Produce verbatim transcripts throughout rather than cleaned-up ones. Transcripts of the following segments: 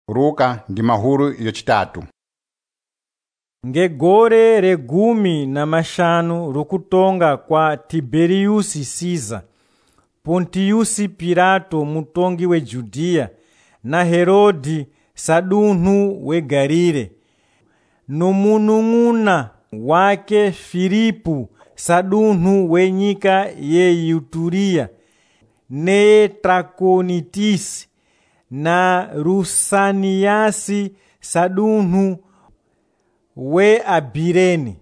Ruka ndi mahuru yochitatu. Ngegore regumi na mashanu rukutonga kwa Tiberiusi Caesar, Pontiusi Pilato mutongi we Judea, na Herodi sadunhu we Galile, nomunung'una wake Filipu sadunhu we nyika ye Iturea, ne Trakonitisi na Rusaniasi sadunhu we Abirene,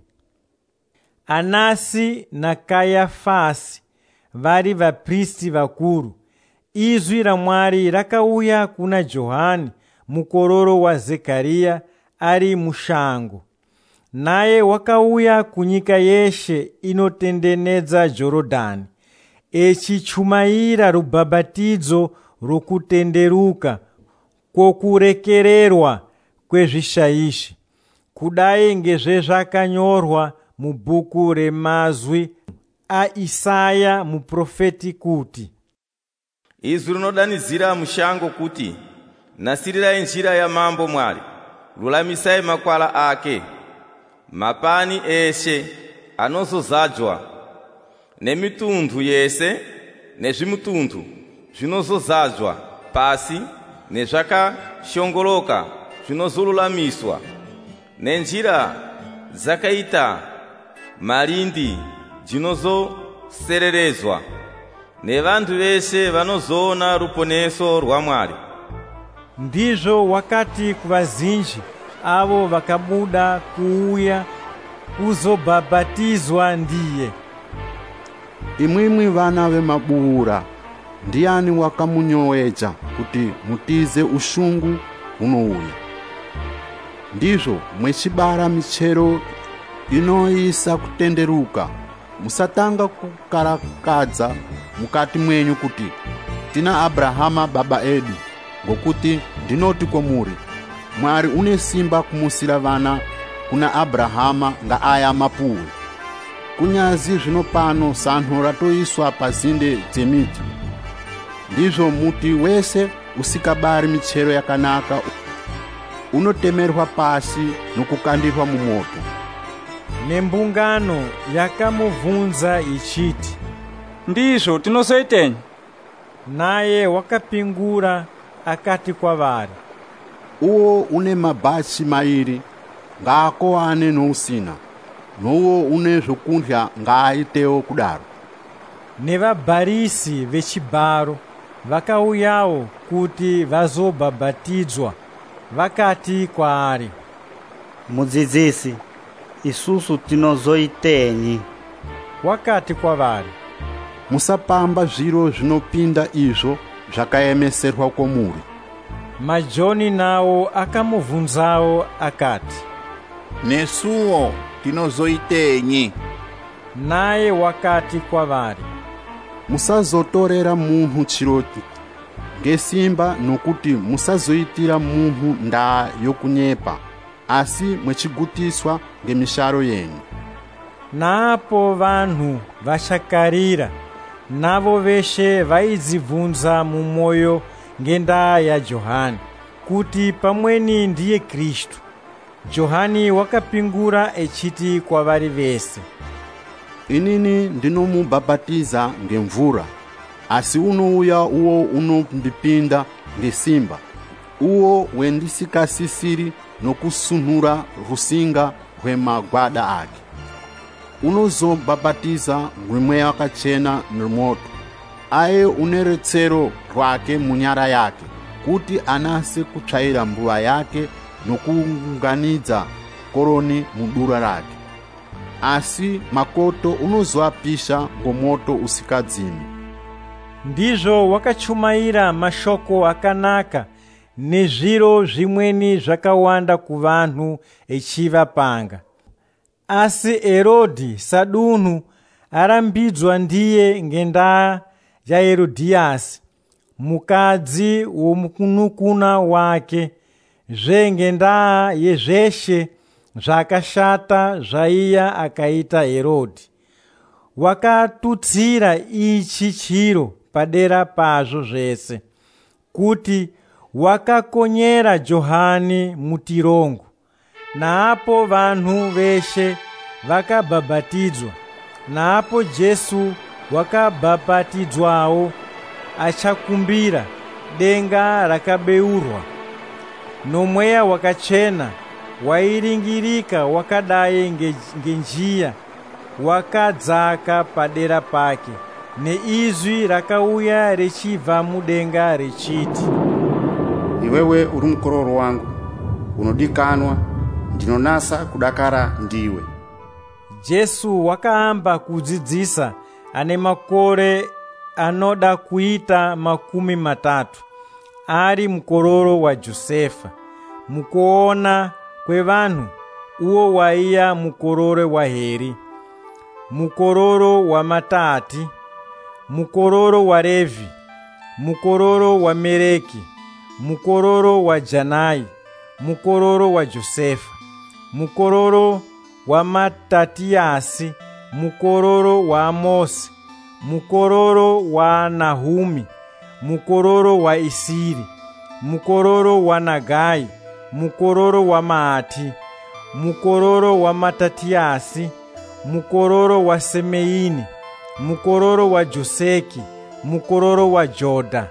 Anasi na Kayafasi vari vapristi vakuru. Izwi la Mwari rakauya kuna Johani mukororo wa Zekaria ari mushango, naye wakauya kunyika yeshe inotendenedza Jorodani, echichumaira rubhabhatidzo rokutenderuka kwokurekererwa kwezvishaishi, kudai ngezvezvakanyorwa mubhuku remazwi aIsaya muprofeti kuti: Izwi rinodanizira mushango kuti, nasirirai njira ya mambo Mwari, lulamisai makwala ake. Mapani eshe anozozadzwa nemitundu yese nezvimutundu zvinozozadzwa pasi nezvakashongoloka zvinozolulamiswa, nenjira dzakaita malindi dzinozosererezwa, nevantu veshe vanozoona ruponeso rwa Mwari. Ndizvo wakati kuvazinji avo vakabuda kuuya kuzobhabhatizwa ndiye. Imwimwi vana vemabuura, ndiani wakamunyoweja kuti mutize ushungu unouya? Ndizvo mwechibara michero inoisa kutenderuka, musatanga kukarakadza mukati mwenyu kuti, tina Abrahama baba edu, ngokuti ndinoti kwamuri, Mwari une simba kumusira vana kuna Abrahama nga aya mapuwe. Kunyazi zvino pano sanho ratoiswa pazinde dzemiti. Ndizvo muti wese usikabari michero yakanaka unotemerwa pasi nokukandirwa mumoto. Nembungano yakamubvunza ichiti, ndizvo tinozoitenyi? Naye wakapingura akati kwavari, uwo une mabhachi mairi ngaakowane nousina, nouwo une zvokudya ngaaitewo kudaro. Nevabharisi vechibharo vakauyawo kuti vazobhabhatidzwa, vakati kwaari, Mudzidzisi, isusu tinozoitenyi? Wakati kwavari, musapamba zviro zvinopinda izvo zvakaemeserwa kwamuri. Majoni nawo akamubvunzawo akati, nesuwo tinozoitenyi? Naye wakati kwavari, musazotorera munhu chiroti ngesimba, nokuti musazoitira munhu ndaa yokunyepa, asi mwechigutiswa ngemisharo yenyu. Naapo vanhu vachakarira, navo veshe vaidzibvunza mumwoyo ngendaa yaJohani, kuti pamweni ndiye Kristu. Johani wakapingura echiti kwavari vese, inini ndinomubhabhatiza ngemvura, asi unouya uwo unondipinda ngesimba, uwo wendisikasisiri nokusunhura rusinga rwemagwada ake. Unozobhabhatiza mweya wakachena nemoto, aye une rutsero rwake munyara yake, kuti anase kutsvaira mbuva yake nokuunganidza koroni mudura rake. Asi makoto unozoapisha ngomoto usikadzimi. Ndizvo wakachumaira mashoko akanaka nezviro zvimweni zvakawanda kuvanhu echivapanga. Asi Herodhi sadunhu arambidzwa ndiye ngendaa yaHerodhiasi, mukadzi womunun'una wake, zvengendaa yezveshe zvakashata zvaiya akaita Herodhi. Wakatutsira ichi chiro padera pazvo zvese, kuti wakakonyera Johani mutirongo, naapo vanhu veshe vakabhabhatidzwa. Naapo Jesu wakabhabhatidzwawo achakumbira, denga rakabeurwa, nomweya wakachena wairingirika wakadai ngenjiya wakadzaka padera pake, neizwi rakauya richibva mudenga richiti, iwewe uri mukororo wangu unodikanwa, ndinonasa kudakara ndiwe. Jesu wakaamba kudzidzisa ane makore anoda kuita makumi matatu, ari mukororo wa Josefa. Mukuona kwevanhu, uwo waiya mukororo wa Heri, mukororo wa Matati, mukororo wa Levi, mukororo wa Meleki, mukororo wa Janai, mukororo wa Josefa, mukororo wa Matatiyasi, mukororo wa Amosi, mukororo wa Nahumi, mukororo wa Isiri, mukororo wa Nagai, mukororo wa Maati, mukororo wa Matatiyasi, mukororo wa Semeini, mukororo wa Joseki, mukororo wa Joda,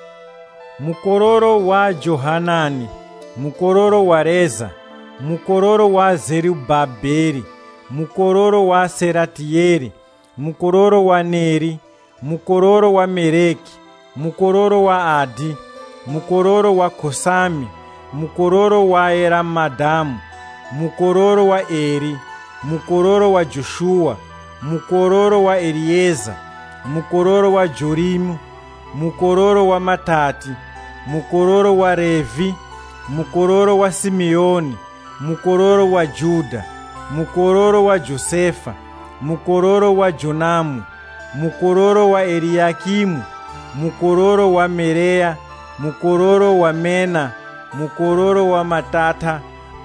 mukororo wa Johanani, mukororo wa Reza, mukororo wa Zerubabeli, mukororo wa Seratieli, mukororo wa Neri, mukororo wa Meleki, mukororo wa Adi, mukororo wa Kosami, mukororo wa Eramadamu, mukororo wa Eri, mukororo wa Joshua, mukororo wa Elieza, mukororo wa Jorimu, mukororo wa Matati, mukororo wa Levi, mukororo wa Simeoni, mukororo wa Juda, mukororo wa Josefa, mukororo wa Jonamu, mukororo wa Eliakimu, mukororo wa Merea, mukororo wa Mena, mukororo wa Matata,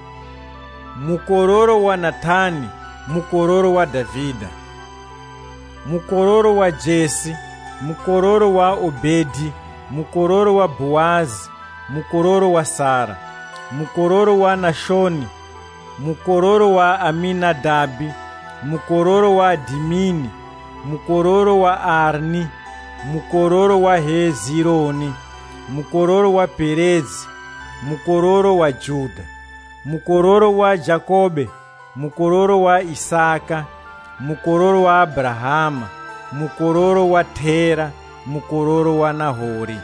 mukororo wa Natani, mukororo wa Davida, mukororo wa Jesi, mukororo wa Obedi, mukororo wa Boazi, mukororo wa Sara, mukororo wa Nashoni, mukororo wa Aminadabi, mukororo wa Dimini, mukororo wa Arni, mukororo wa Hezironi, mukororo wa Perezi, mukororo wa Juda, mukororo wa Jakobe, mukororo wa Isaka, mukororo wa Abrahama, mukororo wa Tera, mukororo wa Nahori,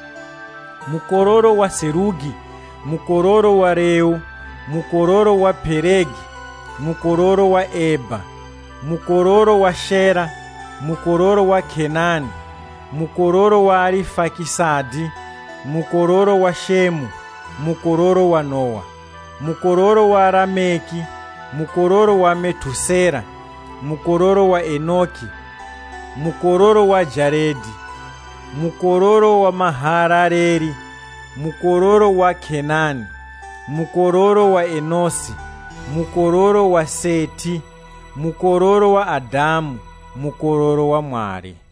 mukororo wa Serugi, mukororo wa Reu, mukororo wa Peregi, mukororo wa Eba, mukororo wa Shera, mukororo wa Kenani, mukororo wa Arifakisadi, mukororo wa Shemu, mukororo wa Noa, mukororo wa Rameki, mukororo wa Metusera, mukororo wa Enoki, mukororo wa Jaredi, mukororo wa Maharareri, mukororo wa Kenani, mukororo wa Enosi, mukororo wa Seti, mukororo wa Adamu, mukororo wa Mwari.